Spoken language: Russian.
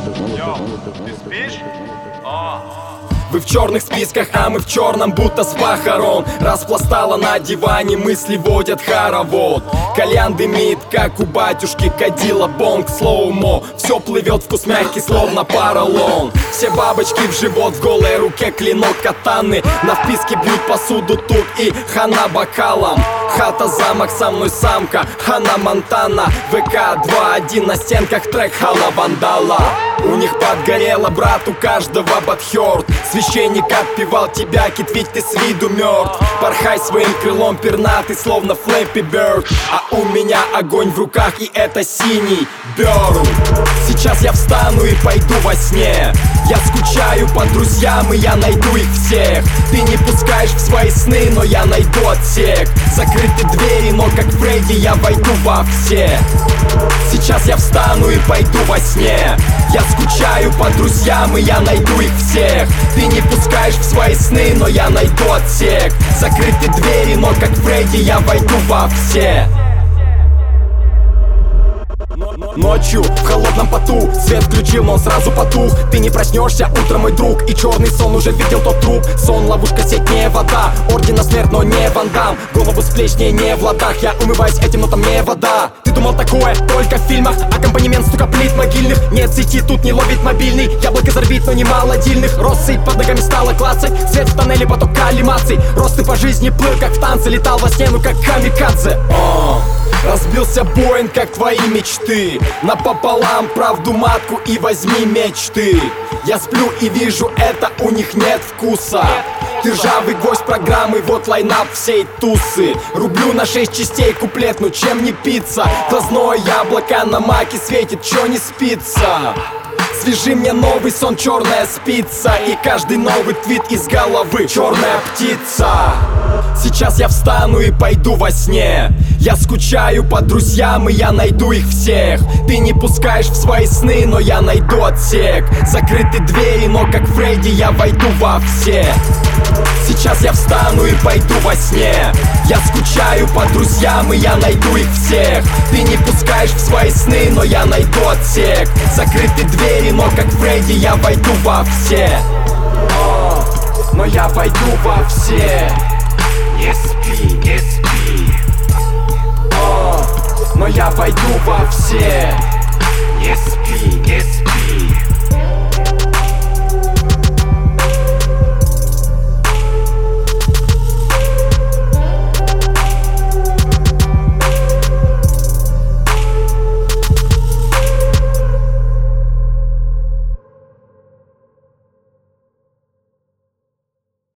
Ты спишь? Вы в черных списках, а мы в черном, будто с похорон. Распластала на диване, мысли водят хоровод. Кальян дымит, как у батюшки, кадила бонг, слоумо. Все плывет, вкус мягкий, словно поролон. Все бабочки в живот, в голой руке клинок катаны. На вписке бьют посуду тут и хана бокалом. Хата, замок, со мной самка, Хана Монтана. ВК 2.1 на стенках трек Хала Вандала. У них подгорело, брат, у каждого подхёрт. Священник отпевал тебя, кит, ведь ты с виду мертв. Порхай своим крылом пернатый, словно Флэппи Бёрд. А у меня огонь в руках, и это синий Бёрн. Сейчас я встану и пойду во сне. Я скучаю по друзьям, и я найду их всех. Ты не пускаешь в свои сны, но я найду отсек. Закрыты двери, но как Фредди я войду во все. Сейчас я встану и пойду во сне. Я скучаю по друзьям, и я найду их всех. Ты не пускаешь в свои сны, но я найду отсек. Закрыты двери, но как Фредди я войду во все. Ночью в холодном поту свет включил, но сразу потух. Ты не проснешься утром, мой друг, и черный сон уже видел тот труп. Сон, ловушка, сеть, не вода. Ордена смерть, но не Ван Дам. Голову с плеч, не в ладах. Я умываюсь этим, но там не вода. Ты думал такое только в фильмах. Аккомпанемент, стука плит могильных. Нет сети, тут не ловит мобильный. Яблоко зарбит, но не молодильных. Россыпь под ногами стала клацать. Свет в тоннеле, поток калимаций. Рост ты по жизни плыл, как в танце. Летал во сне, ну как камикадзе. Разбился Боинг, как твои мечты. Напополам правду матку и возьми мечты. Я сплю и вижу это, у них нет вкуса. Ты ржавый гость программы, вот лайнап всей тусы. Рублю на 6 частей куплет, ну чем не пицца? Глазное яблоко на маке светит, чё не спится? Свяжи мне новый сон, черная спица. И каждый новый твит из головы черная птица. Сейчас я встану и пойду во сне. Я скучаю по друзьям, и я найду их всех. Ты не пускаешь в свои сны, но я найду отсек. Закрыты двери, но как Фредди я войду во все. Сейчас я встану и пойду во сне. Я скучаю по друзьям, и я найду их всех. Ты не пускаешь в свои сны, но я найду отсек. Закрыты двери, но как Фредди я войду во все. Но я войду во все. Не спи, не спи. Но я войду во все. Не спи, не спи.